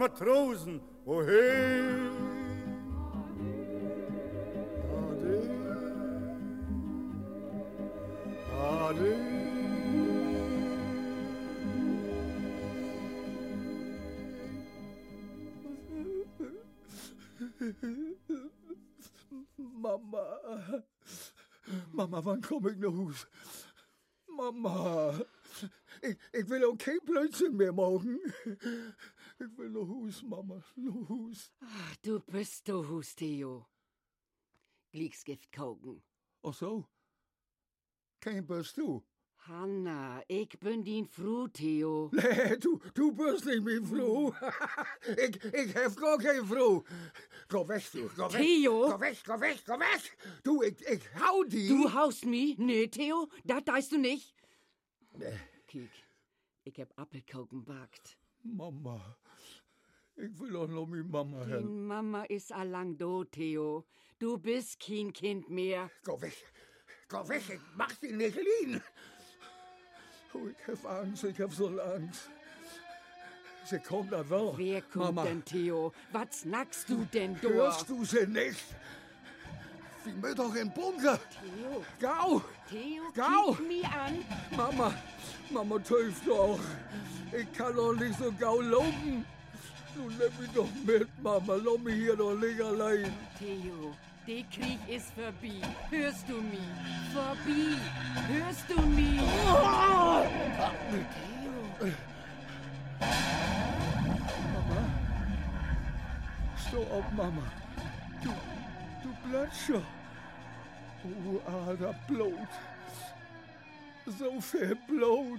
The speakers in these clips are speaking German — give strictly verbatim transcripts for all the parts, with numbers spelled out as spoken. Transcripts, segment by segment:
Matrosen, wohin? Ade, ade. Mama. Mama, wann kom ik naar huis? Mama. Ik, ik wil ook geen Blödsinn mehr morgen. Ich will nach Hus, Mama, nach Hus. Ach, du bist du Hus, Theo. Glieksgift koken. Ach so. Kein bist du? Hanna, ich bin din Fru, Theo. Nee, du, du bist nicht mein Fru. ich, ich hab gar keine Fru. Geh weg, du, geh weg. Theo? Geh weg, geh weg, geh weg. Du, ich, ich hau die. Du haust mi? Nee, Theo, das deist du nicht. Nee. Kiek, ich hab Apfelkoken backt. Mama, ich will auch noch mit Mama Die hin. Mama ist allang tot, Theo. Du bist kein Kind mehr. Geh weg, geh weg, ich mach dich nicht liegen. Oh, ich hab Angst, ich hab so Angst. Sie kommt da wel. Wer kommt Mama. denn, Theo? Was snackst du denn da? Hörst du sie nicht? Sie müssen doch im Bunker. Theo, Gau! Theo, Gau! kiek mi an. Mama, Mama töft doch. Ich kann doch nicht so gau laufen. Nun nimm mich doch mit, Mama. Lass mich hier doch nicht allein. Theo, der Krieg ist vorbei. Hörst du mi? Vorbei. Hörst du mi? Theo. Mama, steh auf, Mama. Du, du bleibst schon. Oh, alter Blut. So viel Blut.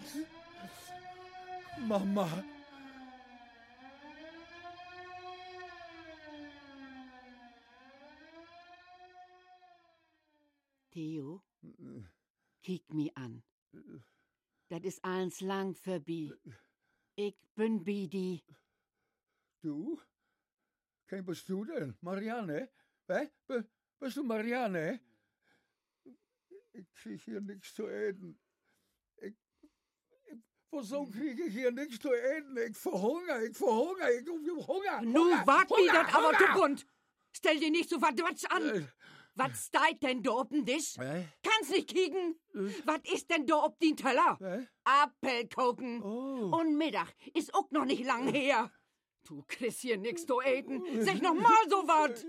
Mama. Theo, kiek mi an. Das ist alles lang vorbei. Ich bin bei die. Du? Ken bist du denn? Marianne? Hä? Be bist du Marianne? Ich krieg hier nichts zu eten. Ich, ich, wieso krieg ich hier nichts zu eten? Ich verhungere, ich verhungere, ich hab Hunger. Nu, Hunger, wart mi Hunger, dat aber, Hunger. du Bund. Stell dir nicht so verdwatsch Äh. an. Was steit denn da ob'n Tisch? Hä? Kannst nicht kicken. Was ist denn da ob din Teller? Hä? Apfelkoken. Oh. Und Mittag ist auch noch nicht lang her. Du kriegst hier nix zu eten. Sag noch mal so wat.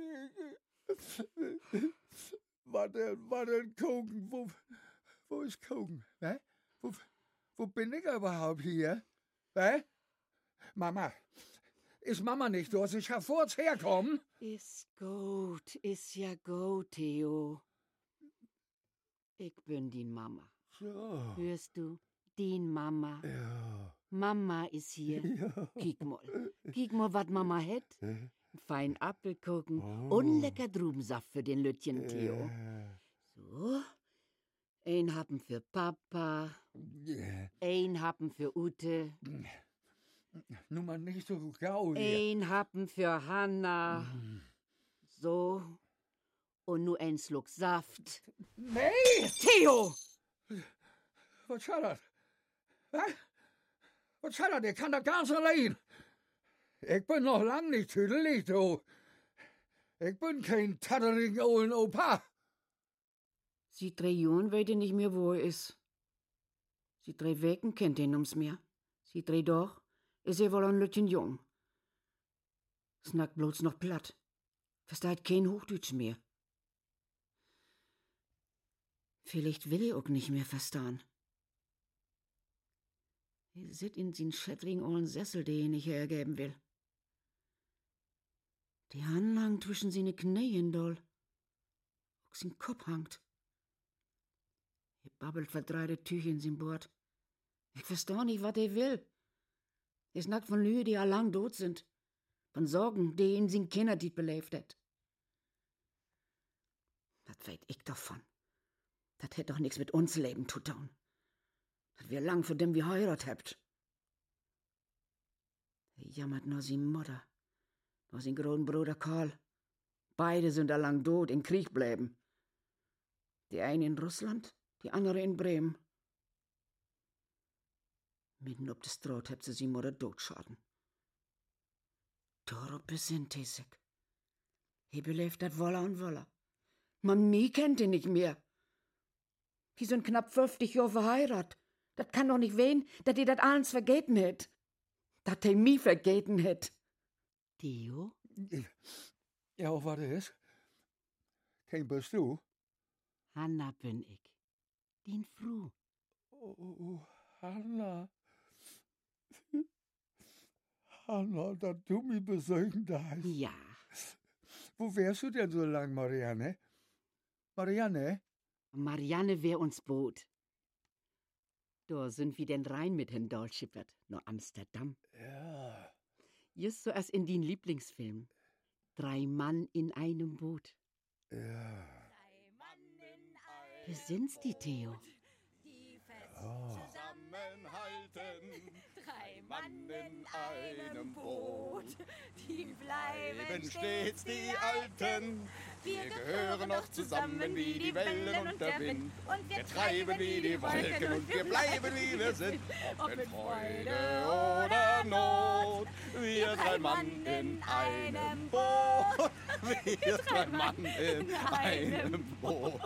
Warte, warte, Koken. Wo, wo ist Koken? Hä? Wo, wo bin ich überhaupt hier? Hä? Mama, ist Mama nicht da? Ich kann vor's herkommen. Ist gut, ist ja gut, Theo. Ich bin din Mama. So. Hörst du? Din Mama. Ja. Mama ist hier. Ja. Kiek mal. Kiek mal, wat Mama het. Fein Apfelkuchen Oh. und lecker Drubensaft für den Lütchen, Theo. Ja. So. Ein Happen für Papa, Ja. ein Happen für Ute, Nun mal nicht so gau hier. ein Happen für Hanna. So. Und nur ein Schluck Saft. Nee! Theo! Was hat das? Hä? Was hat das? Der kann das ganz allein. Ich bin noch lang nicht tüdelig, du. Ich bin kein tatterigen olden Opa. Sie drei Jahren weet nicht mehr, wo er ist. Sie drei Weken kennt ihn ums mehr. Sie drei doch, ist er wohl ein Lütchen jung. Snackt bloß noch platt. Versteht kein Hochdeutsch mehr. Vielleicht will er auch nicht mehr verstehen. Er sitzt in sin schättrigen ollen Sessel, den er nicht hergeben will. Die Hand lang zwischen seine Knien doll. Auch sein Kopf hangt. Er babbelt verdreite Tücher in sein Bord. Ich versteh nicht, was er will. Er snackt von Lüge, die allang tot sind. Von Sorgen, die ihn sin Kinder die belebt hat. Das weet ich davon. Das hätt doch nix mit uns Leben zu tun. Das wir lang für dem wir heirat habt. Er jammert nur sin Mutter, nur sin großen Bruder Karl. Beide sind allang tot, in Krieg bleiben. Die eine in Russland, die andere in Bremen. Mitten ob das Draht habt sie sin Mutter totschaden. Daarop besinnt hij zich. Hij beleeft dat woller und woller. Man, mich kennt ihn nicht mehr. Die sind knapp fünfzig Jahre verheiratet. Das kann doch nicht wehen, dass die das alles vergeten hätt. Dass hij mich vergeten hätt. Theo? Ja, wat is? Geen bist du? Hanna bin ich. Dien Frau. Oh, Hanna. Hanna, dass du mich besuchen darfst. Ja. Wo wärst du denn so lang, Marianne? Marianne? Marianne wär uns Boot. Da sind wir denn rein mit Herrn Dolschippert, nach Amsterdam. Ja. Just so als in den Lieblingsfilm. Drei Mann in einem Boot. Ja. Wie sind's die, Theo? Die fest Oh. zusammenhalten. Drei Mann in einem Boot, die bleiben stets die Alten. Wir gehören noch zusammen wie die Wellen und der Wind. Und wir treiben wie die Wolken und wir bleiben wie wir sind. Ob in Freude oder Not, wir drei Mann in einem Boot. Wir drei Mann in einem Boot.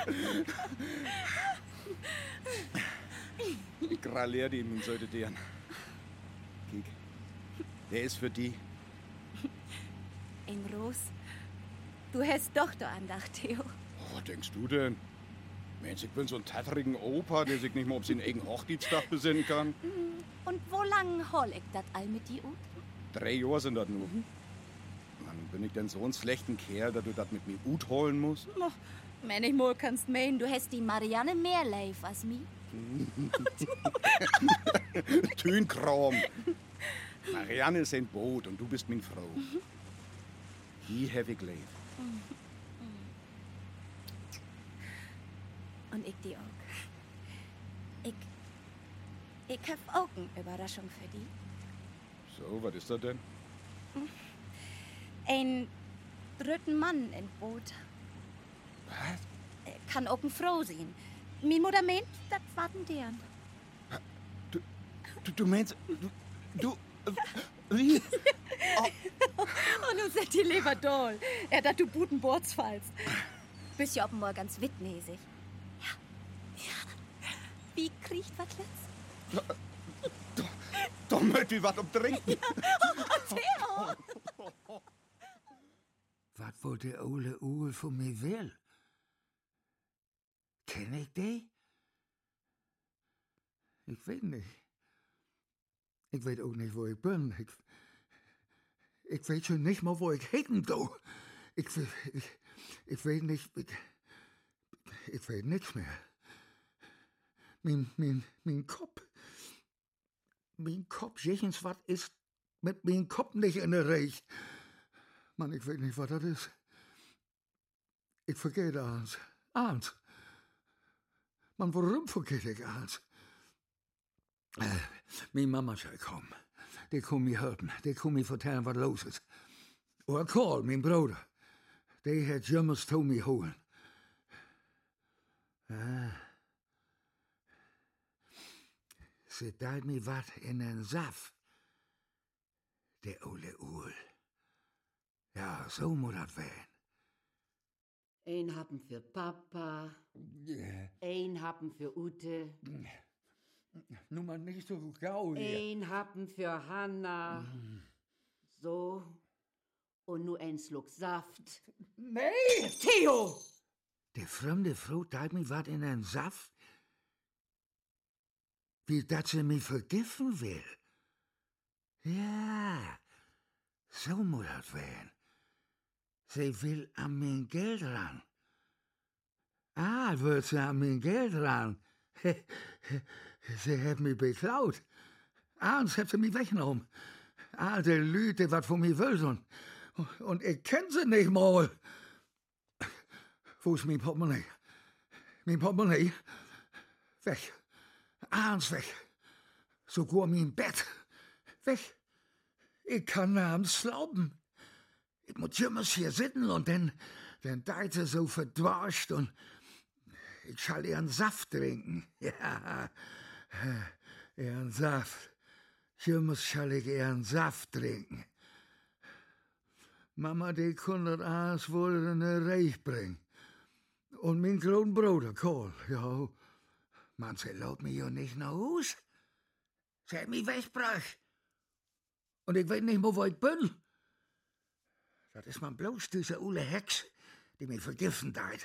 Ich gratuliere dir, mein sollte dir. Kiek, der ist für die. In Ros, du hast doch da Andacht, Theo. Oh, was denkst du denn? Mensch, ich bin so ein tatterigen Opa, der sich nicht mal auf seinen eigenen Hochzeitstag besinnen kann. Und wo lang hol ich dat all mit die Ut? Drei Jahre sind das nur. Mann, bin ich denn so ein schlechten Kerl, dass du das mit mir Ut holen musst? Wenn ich mal kannst meinen, du hast die Marianne mehr live als mich. Tünkram. Marianne ist ein Boot und du bist meine Frau. Die habe ich lieb. Und ich die auch. Ich, ich hab auch eine Überraschung für die. So, was ist das denn? Ein dritten Mann im Boot. Was? Kann auch eine Frau sein. Meine Mutter meint, das warten deren. Du, du, du meinst, du, du, äh, wie? Und nun seid ihr lieber doll. Er dat du guten Bords fallst. Bist ja offenbar ganz wittmäßig. Ja, ja. Wie kriecht was letzt? Doch möcht wie was um trinken. Theo! Was wollt der Ole Uhl von mir will? Kenn ich die? Ich weiß nicht. Ich weiß auch nicht, wo ich bin. Ich, ich weiß schon nicht mal, wo ich hin do. Ich, ich, ich weiß nicht, ich, ich weiß nichts mehr. Mein, mein, mein Kopf, mein Kopf, jechens, was ist mit mein Kopf nicht in der Reich? Mann, ich weiß nicht, was das ist. Ich vergesse eins. Eins. Man, warum vergesse ich eins? Äh, meine Mama soll kommen. Die kann mir helfen. Die kann mir vertellen, was los ist. Oder Karl, mein Bruder. Der hat jemals zu mir holen. Ah. Sie teilt mir was in den Saft. Der Ole Uhl. Ja, so muss das werden. Ein Happen für Papa, Yeah. ein Happen für Ute, Nun mal nicht so gau hier. ein Happen für Hanna. So. Und nur ein Schluck Saft. Nee! Theo! Die fremde Frau teilt mir was in den Saft? Wie dat sie mich vergiften will. Ja, so muss das werden. Sie will an mein Geld ran. Ah, wird sie an mein Geld ran. Sie hat mich beklaut. Abends hat sie mich weggenommen. Alte Lüte, was von mir will. Und, und ich kenn sie nicht mal. Wo ist mein Portemonnaie? Mein Portemonnaie? Weg. Abends weg. Sogar mein Bett. Weg. Ich kann abends slauben. Ich muss immer hier sitzen und dann, dann deit sie so verdwarscht und ich schall ihren Saft trinken. Ja, ihren Saft. Immer schall ich ihren Saft trinken. Mama, die konnte alles wohl in de Reich bringen. Und mein kleiner Bruder, Karl, ja. Man, sie lässt mich ja nicht nach Hause. Sie hat mich weggebracht. Und ich weiß nicht mehr, wo ich bin. Das ist man bloß diese ule Hex, die mich vergiften hat.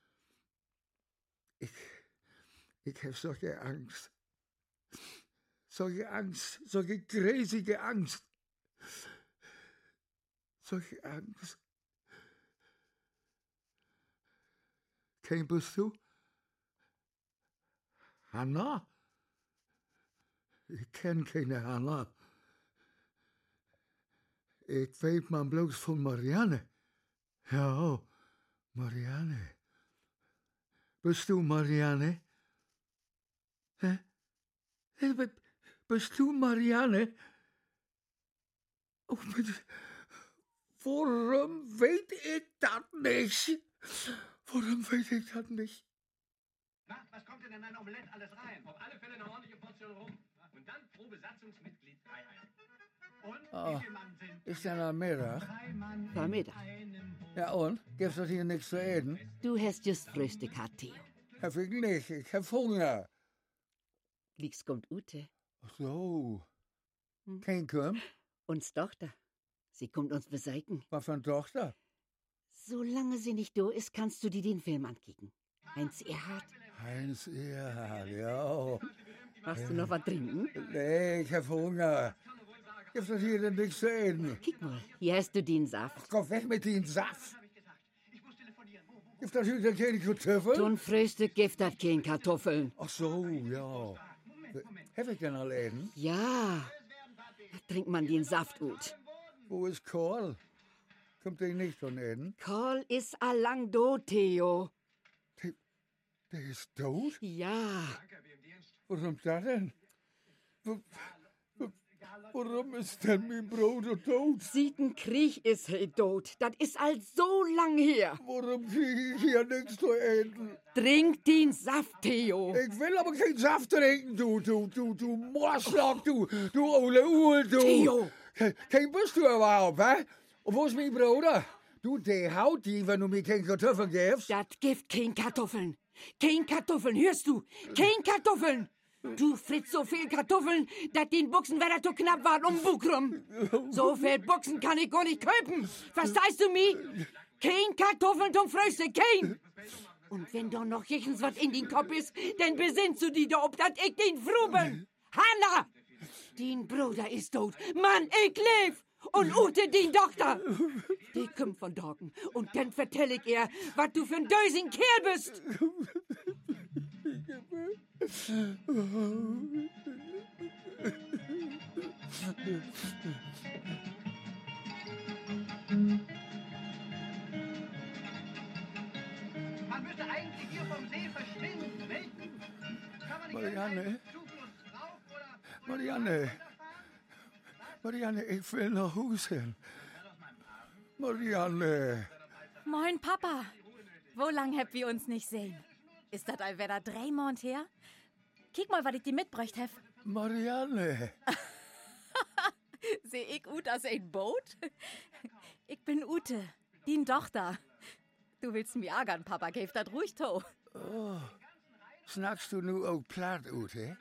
Ich, ich hab solche Angst. Solche Angst, solche gräsige Angst. Solche Angst. Kein bist du? Hanna? Ich kenn keine Hanna. Ich weet man bloß von Marianne. Ja, Marianne. Bist du Marianne? Hä? Bist du Marianne? Oh, warum weet ich das nicht? Warum weet ich das nicht? Na, was kommt denn in ein Omelett alles rein? Auf alle Fälle eine ordentliche Portion rum. Und dann pro Besatzungsmitglied Freiheit. Und Oh, wie viel Mann sind ist ja noch Mittag. drei Mann War Mittag. Ja und? Gibt's doch hier nichts zu essen? Du hast just Frühstück gehabt, Theo. Hab ich nicht, ich hab Hunger. Liegst kommt Ute. Ach so. Hm. Kein Kummer? Uns Tochter. Sie kommt uns beseitigen. Was für eine Tochter? Solange sie nicht da ist, kannst du dir den Film ankicken. Heinz Erhard. Heinz Erhard, ja. Hast du noch was trinken? Nee, ich hab Hunger. Gibt's doch hier denn nichts zu essen? Kick mal, hier hast du den Saft. Komm weg mit den Saft. Gibt's doch hier denn keine Kartoffeln? Zum Frühstück gibt das kein Kartoffeln. Ach so, ja. Hab ich denn allein? Ja, da trinkt man den Saft gut. Wo ist Karl? Kommt der nicht von Eden? Karl ist allang do, Theo. Der, der ist tot? Ja, Warum das denn? Wo- wo- Warum ist denn mein Bruder tot? sieht ein Krieg ist he tot. Das ist all so lang her. Warum kriege ich hier nichts zu essen? Trink den Saft, Theo. Ich will aber keinen Saft trinken, du, du, du, du Morschlock, du, du ole Uhl, du. Theo! Ke- Kein bist du überhaupt, hä? Und wo ist mein Bruder? Du, der haut die, wenn du mir keine Kartoffeln gibst. Das gibt kein Kartoffeln. Kein Kartoffeln, hörst du? Kein Kartoffeln. Du fritzt so viel Kartoffeln, dass den Buchsen wieder zu knapp waren um Bukrum. So viel Buchsen kann ich gar nicht kaufen. Verstehst du mich? Kein Kartoffeln zum Frühstück, kein. Und wenn da noch jechens was in den Kopf ist, dann besinnst du dich da, ob dat ich den Froh bin. Hanna! Den Bruder ist tot. Mann, ich leb! Und Ute, die Tochter. Die kommt von Dorken. Und dann vertell ich ihr, was du für ein dösing Kerl bist. Man müsste eigentlich hier vom See verschwinden, nicht? Kann man nicht Marianne? irgendeinen Zufluss rauf oder- Marianne. Marianne, ich will nach Hause. Marianne. Moin, Papa. Wo lang habt wir uns nicht sehen? Ist das allwetter drei Mond her? Kick mal, was ich dir mitbräucht hef. Marianne. Seh ich ut aus ein Boot? Ich bin Ute, die Tochter. Du willst mir ärgern, Papa, gäf dat ruhig to. Oh, snackst du nu auch platt, Ute?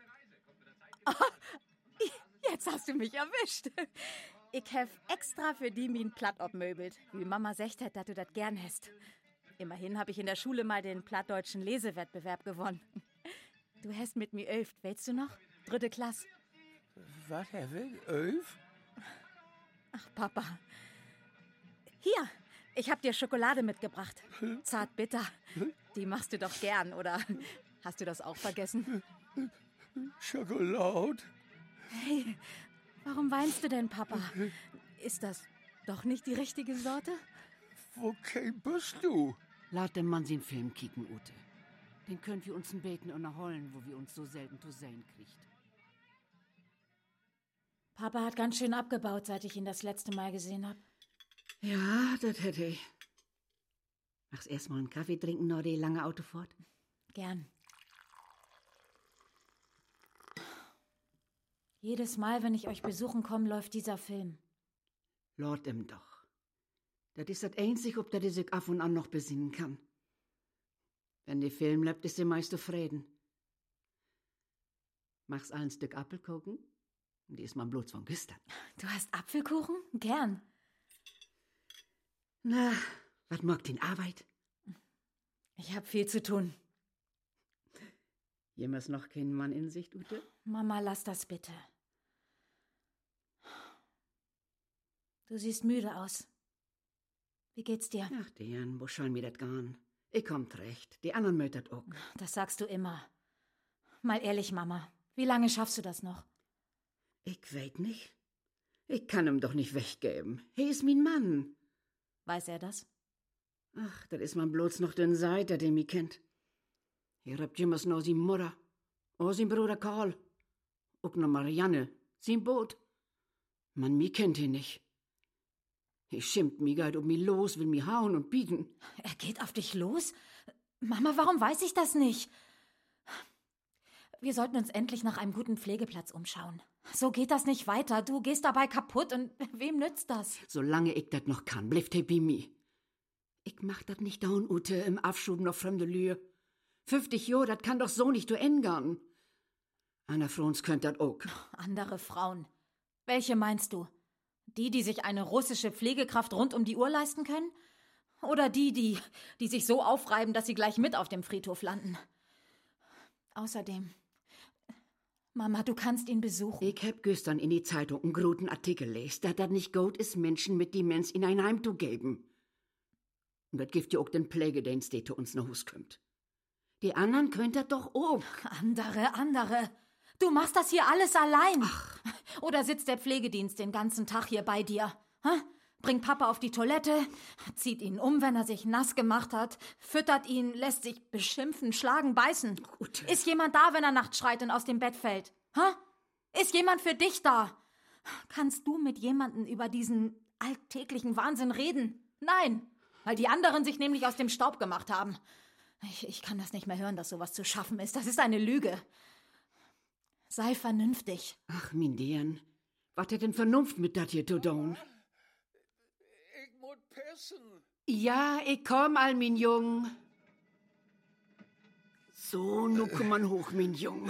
Jetzt hast du mich erwischt. Ich hef extra für die min platt obmöbelt, wie Mama secht hat, dass du dat gern hast. Immerhin hab ich in der Schule mal den plattdeutschen Lesewettbewerb gewonnen. Du hast mit mir elft, weißt du noch? Dritte Klasse. Was, Herr Will? Elf? Ach, Papa. Hier, ich hab dir Schokolade mitgebracht. Zart bitter. Die machst du doch gern, oder hast du das auch vergessen? Schokolade? Hey, warum weinst du denn, Papa? Ist das doch nicht die richtige Sorte? Wo kein bist du? Laat dem Mann den Film kicken, Ute. Den könnt wir uns ein Beten und erholen, wo wir uns so selten zu sehen kriegt. Papa hat ganz schön abgebaut, seit ich ihn das letzte Mal gesehen habe. Ja, das hätte ich. Machst erst mal einen Kaffee trinken, noch die lange Autofahrt? Gern. Jedes Mal, wenn ich euch besuchen komme, läuft dieser Film. Lord im doch. Das ist das Einzige, ob der sich ab und an noch besinnen kann. Wenn die Film lebt, ist der meiste Frieden. Machst ein Stück Apfelkuchen? Die ist man bloß von gestern. Du hast Apfelkuchen? Gern. Na, was mag den Arbeit? Ich hab viel zu tun. Jemals noch keinen Mann in Sicht, Ute? Mama, lass das bitte. Du siehst müde aus. Wie geht's dir? Ach, Dian, wo soll mir das gehen? Ich kommt recht. Die anderen mötet auch. Das sagst du immer. Mal ehrlich, Mama. Wie lange schaffst du das noch? Ich weet nicht. Ich kann ihm doch nicht weggeben. He ist mein Mann. Weiß er das? Ach, das ist man bloß noch den Seiter, den mich kennt. Hier habt jemals noch sin Mutter, auch sin Bruder Karl, auch noch Marianne, sin Boot. Man, mich kennt ihn nicht. Ich schimpft mich geit um mich los, will mich hauen und bieten. Er geht auf dich los? Mama, warum weiß ich das nicht? Wir sollten uns endlich nach einem guten Pflegeplatz umschauen. So geht das nicht weiter. Du gehst dabei kaputt und wem nützt das? Solange ich das noch kann, bleibt he bei mir. Ich mach das nicht down, Ute, im Aufschuben auf fremde Lühe. fünfzig Jahre, das kann doch so nicht du ändern. Einer von uns könnt das auch. Andere Frauen. Welche meinst du? Die, die sich eine russische Pflegekraft rund um die Uhr leisten können? Oder die, die, die sich so aufreiben, dass sie gleich mit auf dem Friedhof landen? Außerdem, Mama, du kannst ihn besuchen. Ich hab gestern in die Zeitung einen großen Artikel lesen, dass das nicht gut ist, Menschen mit Demenz in ein Heim zu geben. Und das gibt ja auch den Pflegedienst, der zu uns nach Hus kommt. Die anderen könnt das doch auch. Andere, andere. Du machst das hier alles allein. Ach. Oder sitzt der Pflegedienst den ganzen Tag hier bei dir? Hä? Bringt Papa auf die Toilette, zieht ihn um, wenn er sich nass gemacht hat, füttert ihn, lässt sich beschimpfen, schlagen, beißen. Gut. Ist jemand da, wenn er nachts schreit und aus dem Bett fällt? Hä? Ist jemand für dich da? Kannst du mit jemandem über diesen alltäglichen Wahnsinn reden? Nein, weil die anderen sich nämlich aus dem Staub gemacht haben. Ich, ich kann das nicht mehr hören, dass sowas zu schaffen ist. Das ist eine Lüge. Sei vernünftig. Ach, mein Dian, was hat denn Vernunft mit dat hier zu tun? Ich muss pissen. Ja, ich komm, all, mein Jung. So, nu komm man hoch, mein Jung.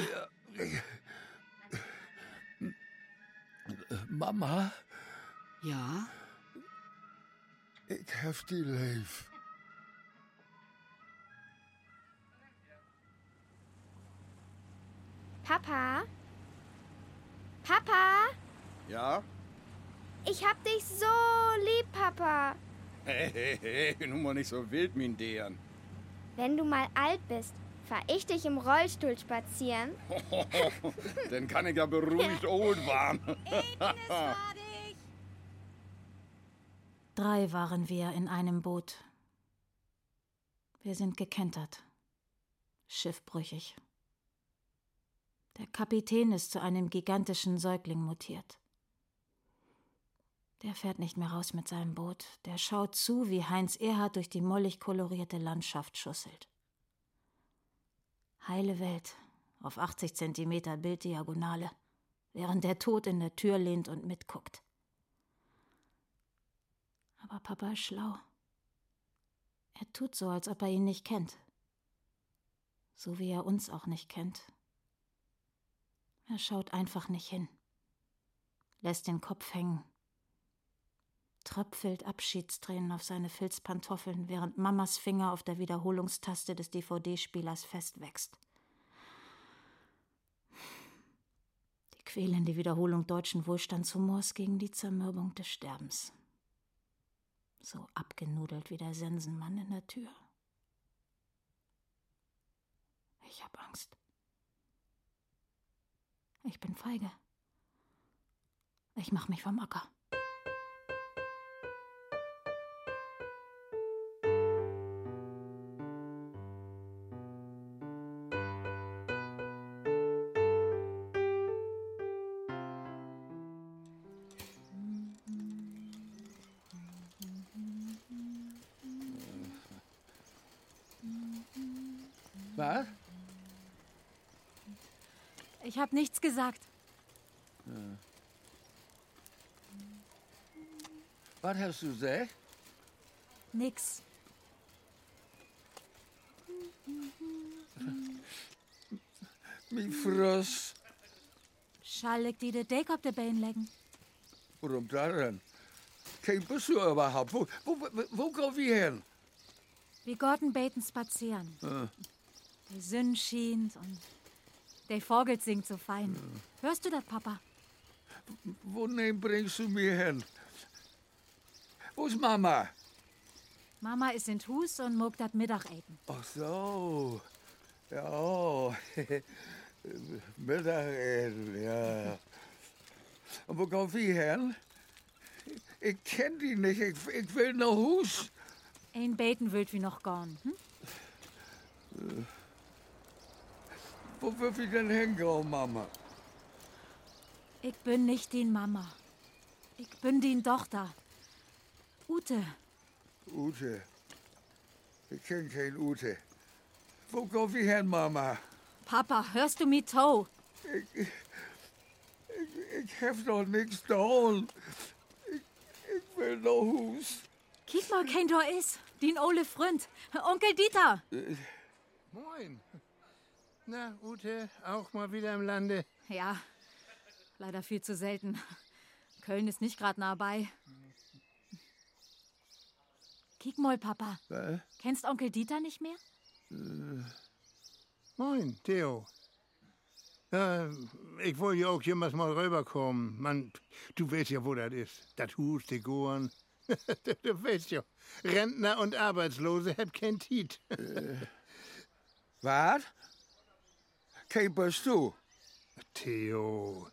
Mama, Ja? ich hab die Leif. Papa? Papa? Ja? Ich hab dich so lieb, Papa. Hey, hey, hey, nun mal nicht so wild, mein Dean. Wenn du mal alt bist, fahr ich dich im Rollstuhl spazieren. Dann kann ich ja beruhigt old waren. Ich bin es fertig. Drei waren wir in einem Boot. Wir sind gekentert. Schiffbrüchig. Der Kapitän ist zu einem gigantischen Säugling mutiert. Der fährt nicht mehr raus mit seinem Boot. Der schaut zu, wie Heinz Erhardt durch die mollig kolorierte Landschaft schusselt. Heile Welt, auf achtzig Zentimeter Bilddiagonale, während der Tod in der Tür lehnt und mitguckt. Aber Papa ist schlau. Er tut so, als ob er ihn nicht kennt. So wie er uns auch nicht kennt. Er schaut einfach nicht hin, lässt den Kopf hängen, tröpfelt Abschiedstränen auf seine Filzpantoffeln, während Mamas Finger auf der Wiederholungstaste des D V D-Spielers festwächst. Die quälende Wiederholung deutschen Wohlstandshumors gegen die Zermürbung des Sterbens. So abgenudelt wie der Sensenmann in der Tür. Ich hab Angst. Ich bin feige. Ich mach mich vom Acker. Was? Ich hab nichts gesagt. Was hast du gesagt? Nix. Mijn fros. Zal ik die de dek op de been leggen? Waarom dat dan? Geen bezoek überhaupt. Wo, wo, wo, wo gaan we hin? Wir gehen beten spazieren. Ja. Die Sonne schient und der Vogel singt so fein. Hörst du das, Papa? Wanneer bringst du mir hin? Wo ist Mama? Mama ist in Hus und mag das Mittagessen. Ach so. Ja. Mittagessen, ja. Und wo gaan wir hin? Ich kenn die nicht. Ich, ich will nach Hus. Ein beten wild wie noch gehen. Hm? Wo will wir denn hingehen, Mama? Ich bin nicht die Mama. Ich bin die Tochter. Ute. Ute. Ich kenn kein Ute. Wo gaan wir hin, Mama? Papa, hörst du mich to? Ich, ich, ich hab doch nichts getan. Ich, ich will nach Hus. Kiek mal, kein da ist. Den ole Freund. Onkel Dieter. Moin. Na, Ute, auch mal wieder im Lande? Ja, leider viel zu selten. Köln ist nicht gerade nah bei. Kiek mal, Papa. Was? Kennst Onkel Dieter nicht mehr? Äh. Moin, Theo. Äh, ich wollte ja auch jemals mal rüberkommen. Man, du weißt ja, wo das ist. Das Hus, die Goren. Du weißt ja, Rentner und Arbeitslose hat kein Tiet. äh. Was? Kein bist du? Theo.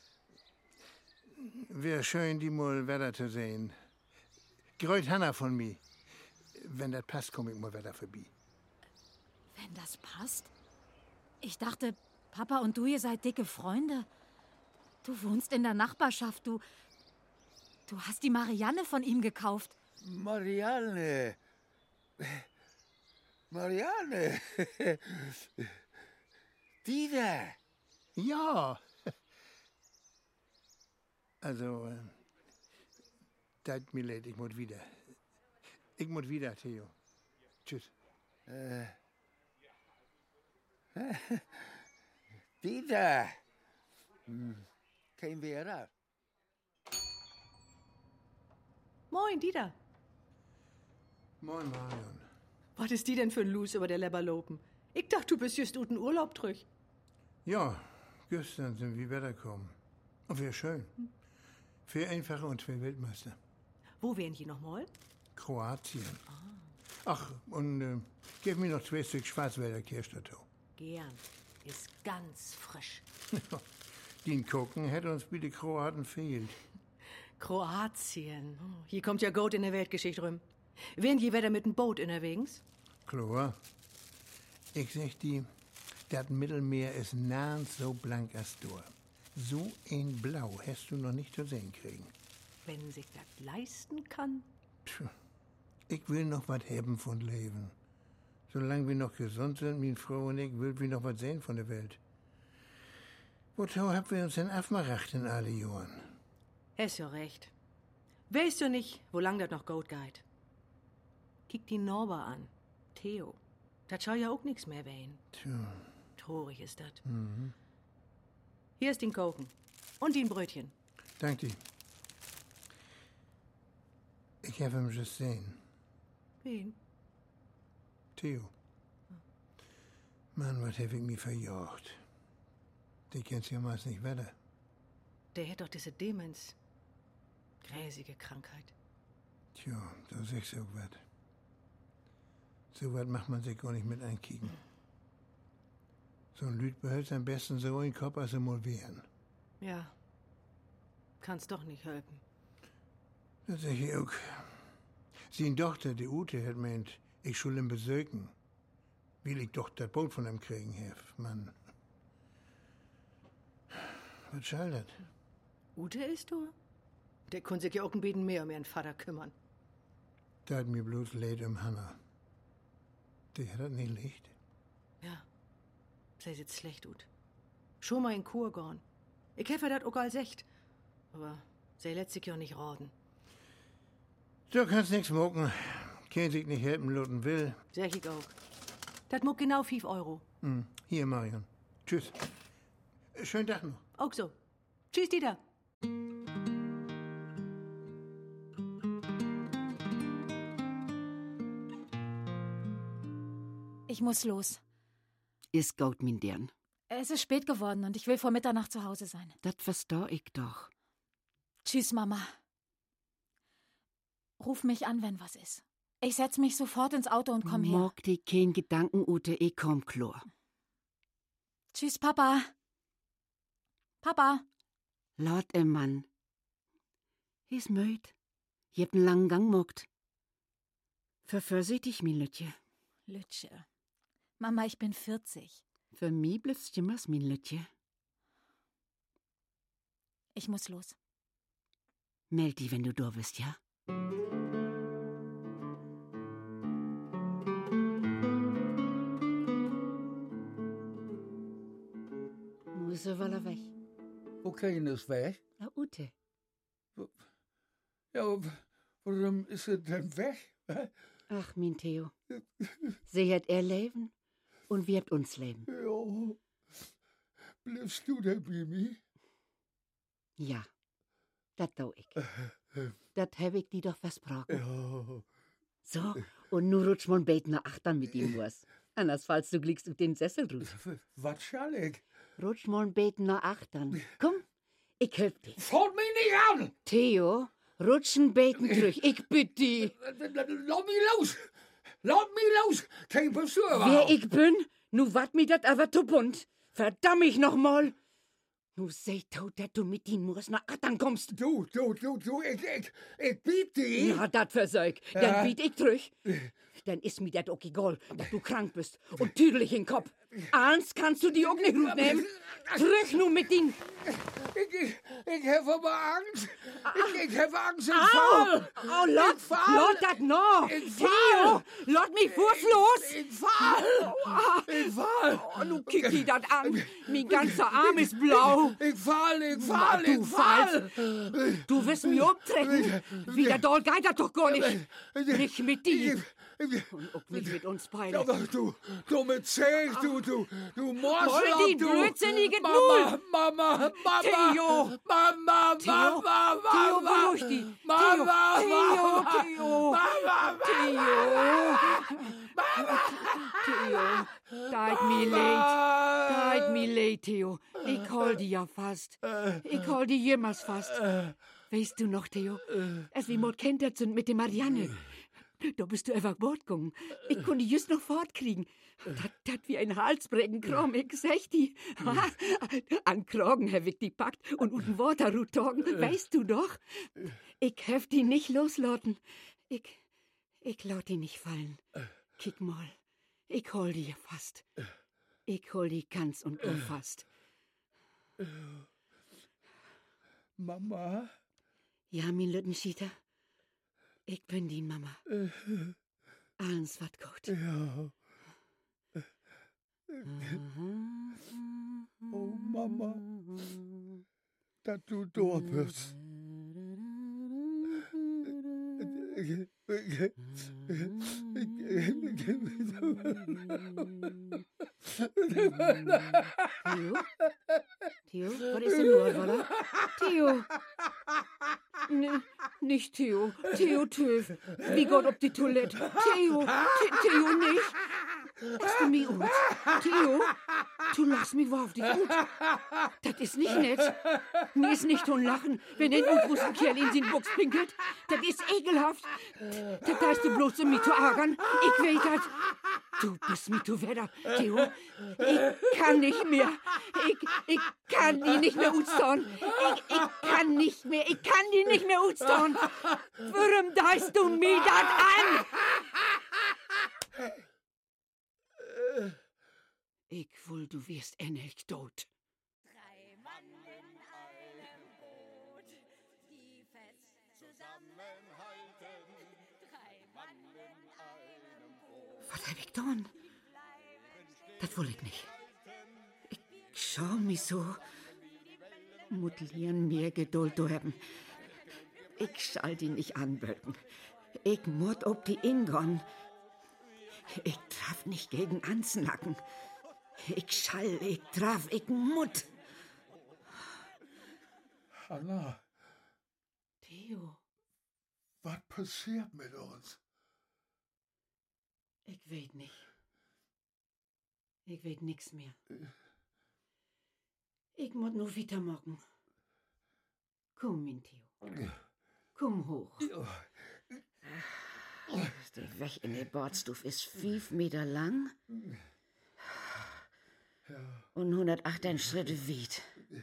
Wär schön, die mal wieder zu sehen. Grüß Hanna von mir. Wenn das passt, komm ich mal wieder vorbei. Wenn das passt? Ich dachte, Papa und du, ihr seid dicke Freunde. Du wohnst in der Nachbarschaft. Du, du hast die Marianne von ihm gekauft. Marianne. Marianne. Die da. Ja. Also, äh, das mir leid, ich muss wieder. Ich muss wieder, Theo. Tschüss. Äh. Die da. Hm. Kein Vera. Moin, Dieter. Moin, Marion. Was ist die denn für ein Los über der Leber lopen? Ich dachte, du bist just uten Urlaub drüch. Ja, gestern sind wir wiedergekommen. Und wär schön. Vier Einfache und zwei Weltmeister. Wo wären die noch mal? Kroatien. Ach, und äh, gib mir noch zwei Stück Schwarzwälder Kirsch dazu. Gern. Ist ganz frisch. Den Gucken hätte uns wie die Kroaten fehlt. Kroatien. Oh, hier kommt ja gut in der Weltgeschichte rum. Wären die wieder mit dem Boot unterwegs? Klar. Ich sag die, das Mittelmeer ist nirgends so blank als du. So ein Blau hast du noch nicht zu sehen kriegen. Wenn sich das leisten kann. Puh. Ich will noch was haben von Leben. Solange wir noch gesund sind, meine Frau und ich, will wir noch was sehen von der Welt. Wozu haben wir uns denn aufgemacht in alle Jahren? Hast ja recht. Weißt du nicht, wo lang das noch gut geht? Kick die Norber an. Theo. Das schau ja auch nix mehr wehen. Tja. Traurig ist das. Mhm. Hier ist den Kochen. Und den Brötchen. Dank dir. Ich habe ihn gesehen. Wen? Theo. Mann, was habe ich mir verjagt. Die kennst ja meist nicht weiter. Der hat doch diese Demenz. Gräsige Krankheit. Tja, da sagst du auch was. So was macht man sich gar nicht mit einkicken. So ein Lüd behält am besten so in den Kopf, als er mal wären. Ja. Kann's doch nicht helfen. Das sag ich auch. Seine Tochter, die Ute, hat meint, ich soll ihn besöken. Will ich doch das Boot von ihm kriegen, hef, Mann. Was soll das? Ute ist du? Der kann sich ja auch ein bisschen mehr um ihren Vater kümmern. Da hat mir bloß leid um Hanna. Die hat das nicht leicht. Ja. Sie sieht schlecht ut. Schon mal in Kur gehen. Ich helfe das auch als echt. Aber sie lässt sich ja nicht raten. Du kannst nix mucken. Kein sich nicht helfen lassen will. Sag ich auch. Das muck genau fünf Euro. Hm. Hier, Marion. Tschüss. Schönen Tag noch. Auch so. Tschüss, Dieter. Ich muss los. Ist gut, mein Dirn. Es ist spät geworden und ich will vor Mitternacht zu Hause sein. Das versteh ich doch. Tschüss, Mama. Ruf mich an, wenn was ist. Ich setz mich sofort ins Auto und komm her. Mag die kein Gedanken, Ute, ich komm klar. Tschüss, Papa. Papa. Laut im Mann. Is müd. Je habt einen langen Gang mogt. Vervorsichtig, mein Lütje. Lütje. Mama, ich bin vierzig. Für mich blitzst jimmers, mein Lütje. Ich muss los. Meld die, wenn du da bist, ja? Nu ist er wohl weg. Wo kein ist weg? Na, Ute. Ja, warum ist er denn weg? Hä? Ach, mein Theo. Sie hat er leben und wir habt uns leben. Ja. Bleibst du denn bei mir? Ja, das tau ich. Das hab ich dir doch versprochen. Ja. So, und nu rutsch man beten nach Achtern mit ihm was. Anders fallst du glickst auf den Sessel drüber. Was schall ich? Rutsch mal beten nach Achtern. Komm, ich helf dir. Fort mich nicht an! Theo, rutschen beten durch. Ich bitte dich. Lass mich los! Lass mich los! Kein Besuch! Wer ich bin? Nu wat mi dat aber zu bunt. Verdamm ich noch mal. Nu seh tot, dass du mit den Murs nach Achtern kommst. Du, du, du, du, ich, ich, ich biete dich. Ja, dat versäug. Ja. Dann biet ich durch. Dann ist mir dat auch egal, dass du krank bist und tüdelig in Kopf. Eins kannst du die auch nicht gut nehmen. Trüch nu mit den... Ich, ich, ich habe aber Angst. Ich, ich habe Angst, ich Au! fall. Oh, lot, Ich fall. lot dat noch. Ich Theo, fall. lot mich fußlos. Ich fall. Ich fall. Oh, nu kick die dat an. Mein ganzer Arm ist blau. Ich fall, ich fall, Du ich fall. Du wirst mich umtreten. Wie der Doll geht das doch gar nicht. Nicht mit dir. Und auch nicht mit uns beiden. Aber du, du mit Zeh, du, du, du Morschloch, Voll die du. blödsinnige Mama, Null. Mama, Mama. Theo. Mama, Theo, Mama, Theo, Mama. beruhig dich. Mama, Theo, Mama. Theo, Mama, Theo. Theo, deit mir leid. Deit mir leid, Theo. Ich hol die ja fast. Ich hol die jemals fast. Weißt du noch, Theo, als wir mal kentert sind mit der Marianne, da bist du einfach fortgegangen. Ich konnte just noch fortkriegen. Dat, dat wie ein Halsbrechen kram, ich sag die. An Kragen hab ich die packt und unten Water ruttagen, weißt du doch. Ich hef die nicht loslassen. Ich, ich laut die nicht fallen. Kick mal, ich hol die fast. Ich hol die ganz und gar fast. Mama? Ja, mein Lüttenschieter. Ich bin die Mama. Alles wat gut. Ja. Oh, Mama, dass du da bist. Theo? Theo? Was ist denn nur, oder? Theo! N nicht Theo. Theo Töf. Wie Gott ob die Toilette. Theo. Th Theo nicht. Hast du mich gut? Theo? Du lachst mich wahr auf dich gut. Das ist nicht nett. Mir ist nicht von Lachen, wenn ein unwussten Kerl in den Box pinkelt. Das ist ekelhaft. Das heißt du bloß, um mich zu ärgern. Ich weiß das. Du bist mich zu Wetter, Theo. Ich kann nicht mehr. Ich, ich kann die nicht mehr utstauen. Ich, ich kann nicht mehr. Ich kann die nicht mehr utstauen. Warum deist du mir das an? Ich will, du wirst endlich tot. Drei Mann in einem Boot, die fest zusammenhalten. Drei Mann in einem Boot. Was hab ich getan? Das will ich nicht. Ich schau mich so. Mutlieren mehr Geduld zu haben. Ich schall die nicht anböcken. Ich muss ob die Ingon. Ich darf nicht gegen ansnacken. Ich schall, ich darf, ich mut. Hanna. Theo. Was passiert mit uns? Ich weet nicht. Ich weet nix mehr. Ich muss nur weitermachen. Komm, mein Theo. Komm hoch. Der Weg in der Bordstuf ist fünf Meter lang und hundertachtzehn Schritte weit.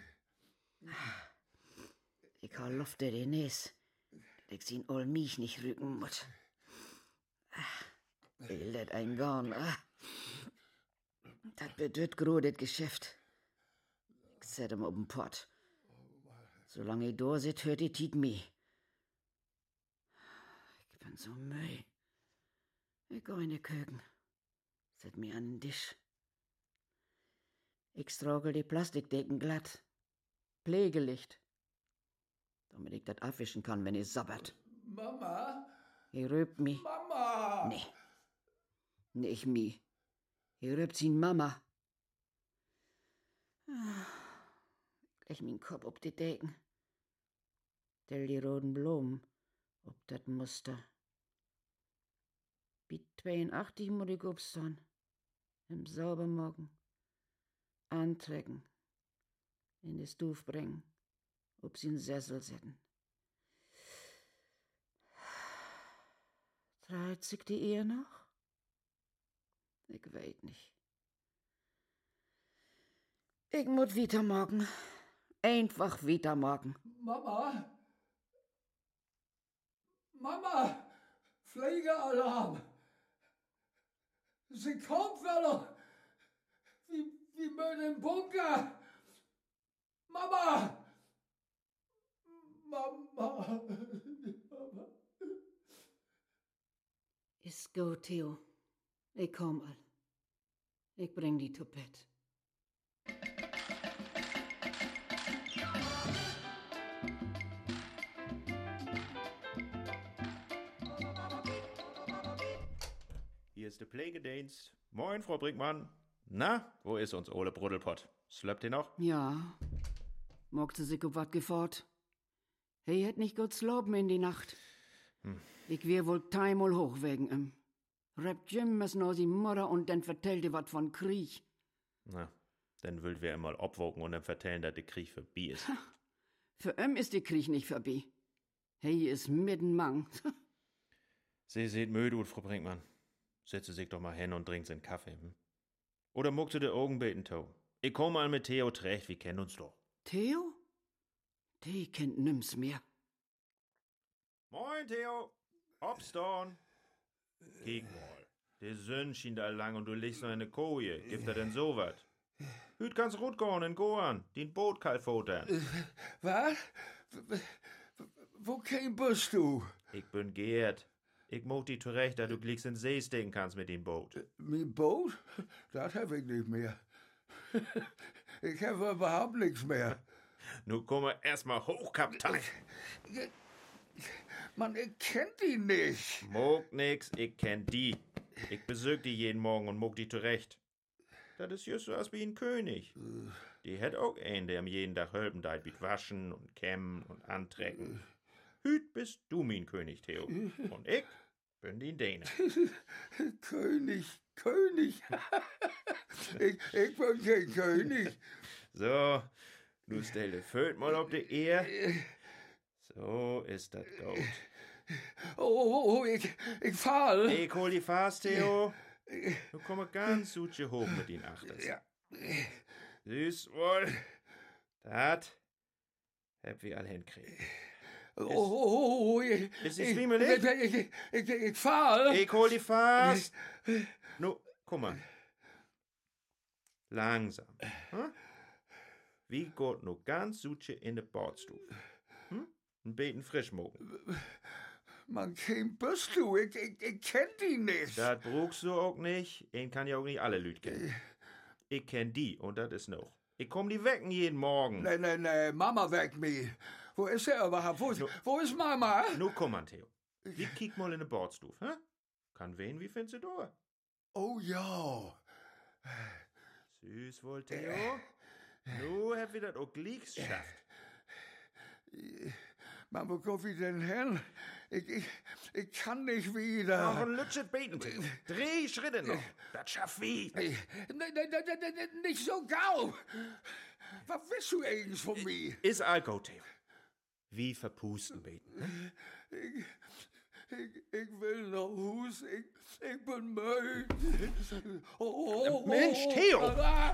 Ich hau Luft in den Näs, dass ich ihn all mich nicht rücken muss. Ich let ein Gorn. Das bedeutet groß, das Geschäft. Ich set ihm auf den Pott. Solange ich da sit, hört die Tiet mich. Ich bin so müde. Ich geh in die Köken. Set mir an den Tisch. Ich strogel die Plastikdecken glatt. Pflegelicht. Damit ich das abwischen kann, wenn ich sabbert. Mama? Ich rübt mich. Mama! Nee. Nicht mich. Ich rübt ihn Mama. Ich leg meinen Kopf auf die Decken. Stell die roten Blumen ob das Muster. Wie zweiundachtzig muss ich aufstehen. Im Saubermorgen. Antrecken. In die Stuf bringen. Ob sie in Sessel setzen. Dreht sich die Ehe noch? Ich weet nicht. Ich muss weitermachen. Einfach weitermachen. Mama? Mama! Pflegealarm! Sie kommt wieder! Wie, wie mit dem Bunker! Mama! Mama! Mama! Ist gut, Theo. Ich komm all. Ich bring die zu Bett. Hier ist der Pflegedienst. Moin, Frau Brinkmann. Na, wo ist uns Ole Bruddelpott? Slöppt ihr noch? Ja. Mogt sie sich ob wat gefort? He hätt nicht gut sloben in die Nacht. Hm. Ich wär wohl dreimal hoch wegen ihm. Rapp Jim is noch sie Mutter und dann vertellt ihr wat von Krieg. Na, dann will wir einmal obwogen und dann vertellen, dass der Krieg vorbei ist. Ha, für ihm ist der Krieg nicht vorbei. He is mitten Mang. Sie seht müde ut, Frau Brinkmann. Setze sich doch mal hin und trinkt seinen Kaffee. Hm? Oder muckte de Augen beten, Tau. Ich komm mal mit Theo zurecht, wir kennen uns doch. Theo? Die kennt nimm's mehr. Moin, Theo. Obstorn. Kiek mal. Der Sönn schien da lang und du liegst noch in der Koje. Gibt er denn so wat? Hüt kannst rut gehen in Goan, den Boot kalt futtern. Was? Wo kein bist du? Ich bin Gerd. Ich mocht die zurecht, da du gleich in See stecken kannst mit dem Boot. Mein Boot? Das hab ich nicht mehr. Ich habe überhaupt nichts mehr. Nu komm mal erstmal hoch, Kapitän. Man, ich kennt die nicht. Mog nix, ich kenn die. Ich besög die jeden Morgen und mog die zurecht. Das ist just so als wie ein König. Die hätt auch einen, der ihm jeden Tag helfen deit, wie waschen und kämmen und antrecken. Hüt bist du mein König, Theo. Und ich bin die Däne. König, König. ich, ich bin kein König. So, nu stell de Föt mal auf die Ehr. So ist das gut. Oh, oh, oh, ich, ich fall. Ich hol die fast, Theo. Du komm ganz suche hoch mit den Achters. Ja. Süß wohl. Dat hab wir all hinkriegen. Oh, oh, oh, ich, ist die ich, schwimmelig? Ich, ich, ich, ich, ich fall. Ich hol die fast. Nu, guck mal. Langsam. Hm? Wie geht nu ganz suche in de Bordstuf. Hm? Ein Beten frisch mogen. Man, kein bist du. Ich, ich, ich kenn die nicht. Das brauchst du auch nicht. Ich kann ja auch nicht alle Lüd kennen. Ich kenn die und das ist noch. Ich komm die wecken jeden Morgen. Nee, nee, nee, Mama weckt mich. Wo ist er überhaupt? Wo ist, nu, wo ist Mama? Nu komm an, Theo. Wie kiek mal in de Bordstuf, hä? Kann wen, wie findest du da? Oh ja. Süß wohl, Theo. Nu hab wir das auch gleich geschafft. Maar wo komm ich denn hin? Ich, ich, ich kann nicht wieder. Noch ein Lütschet beten, Theo. Drei Schritte noch. Das schaff wie. Nein, nein, nein, nein, nicht so gau. Was willst du eigentlich von mir? Ist Alko, Theo. Wie verpusten beten. Ich, ich, ich will nach Hus. Ich, ich bin müde. Oh, oh, Mensch, Theo!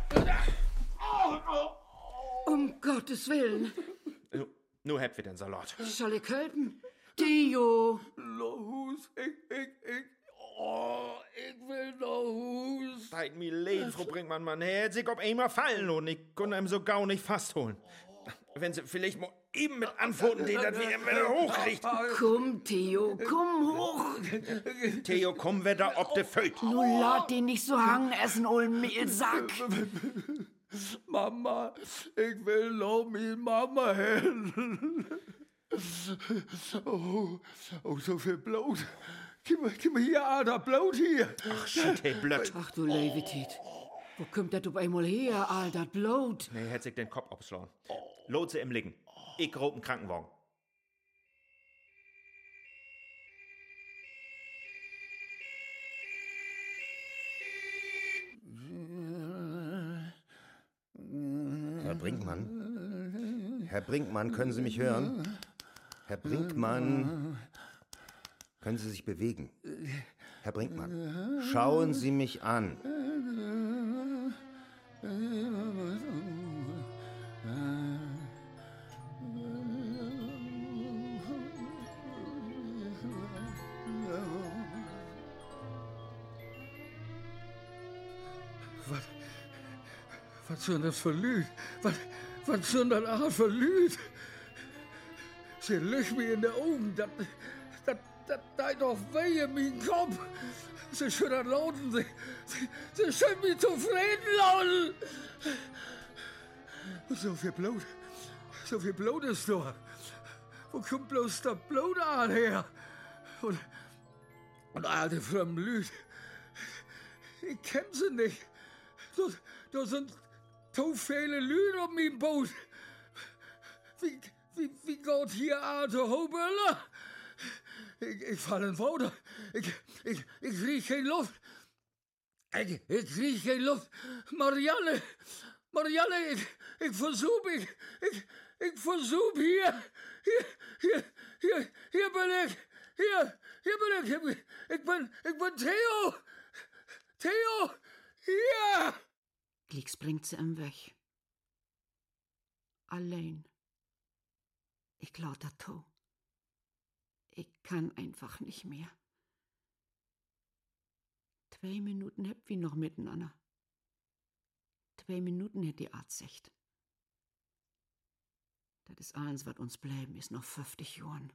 Um Gottes Willen. Nu, nu habt wir den Salat. Soll ich helfen? Theo! Nach Hus. Ich, ich, ich. Oh, ich will nach Hus. Bei mir Leben, Frau Brinkmann, man hätte sich auf einmal fallen und ich konnte ihm so gar nicht fastholen. Wenn sie vielleicht mal eben mit Antworten, die das wieder wieder hochkriegt. Komm, Theo, komm hoch. Theo, komm wieder ob de Föt. Nun lad den nicht so hangen essen, ollen Mehlsack. Mama, ich will noch mit Mama hin. Oh, oh, so viel Blut. Gib mir, gib mir hier, Alter, Blut hier. Ach, shit, hey, blöd. Ach du Levitit. Wo kommt das auf einmal her, all das Blut? Nee, hätt sich den Kopf abschlagen. Lot sie im Liegen. Ich grob einen Krankenwagen. Herr Brinkmann? Herr Brinkmann, können Sie mich hören? Herr Brinkmann, können Sie sich bewegen? Herr Brinkmann, schauen Sie mich an. Was, was soll das für Lüd? Was, was soll das Art für Lüd? Sie löcht mir in die Augen. Das, das, das tut doch weh in meinen Kopf. Sie schüttert lauten. Sie, sie, sie schüttert mich zufrieden lauten. So viel Blut. So viel Blut ist da. Wo kommt bloß das Blut an her? Und, und alte fremde Lüd. Ich kenn sie nicht. Da, da sind so viele Lüde auf meinem Boot. Wie, wie, wie geht hier alte Hoböller? Ich, ich falle in Wasser. Ich, ich, ich krieg keine Luft. Ich, ich krieg keine Luft. Marianne, Marianne, ich, ich versuch, ich, ich, ich versuch hier, hier, hier, hier, hier bin ich, hier, hier bin ich, ich, ich bin, ich bin Theo, Theo, hier. Gleich springt sie ihm weg. Allein. Ich glaub da to. Ich kann einfach nicht mehr. Zwei Minuten heb wir noch miteinander. Zwei Minuten hätt die Arzt gesagt. Das ist alles, was uns bleiben, ist noch fünfzig Jahren.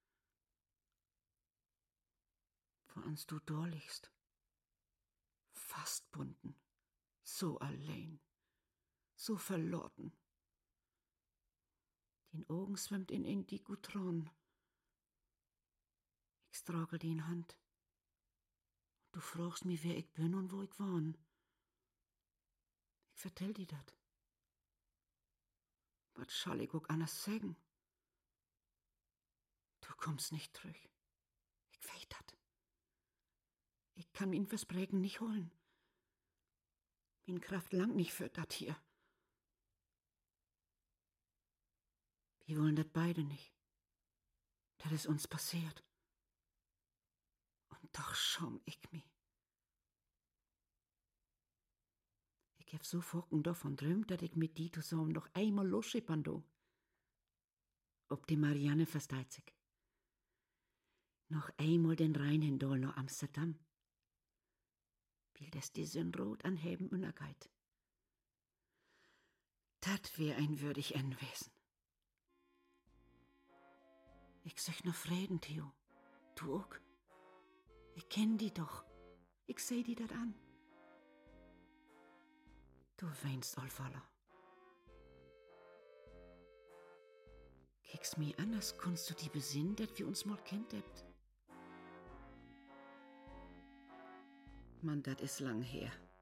Wo uns du da liegst. Fast bunden. So allein. So verloren. Den Augen schwimmt in Indigutron. Ich stragel die in Hand. Du fragst mich, wer ich bin und wo ich wohn. Ich vertell dir dat. Was soll ich auch anders sagen? Du kommst nicht zurück. Ich weiß dat. Ich kann mein Versprechen nicht holen. Min Kraft langt nicht für dat hier. Wir wollen dat beide nicht. Das ist uns passiert. Und doch schäum ich mich. Ich hab so Focken davon träumt, dass ich mit die zusammen noch einmal losschippern do. Ob die Marianne versteht sich. Noch einmal den Rhein hindol nach Amsterdam. Will das die Sünrot anheben und ergeit. Dat wär ein würdig Endwesen. Ich sag noch Frieden, Theo. Du auch. Ich kenn die doch. Ich seh die dat an. Du weinst allfaller. Kickst mir an, als kannst du die besinnen, dat wir uns mal kennt habt. Brinkmann, das ist lang her.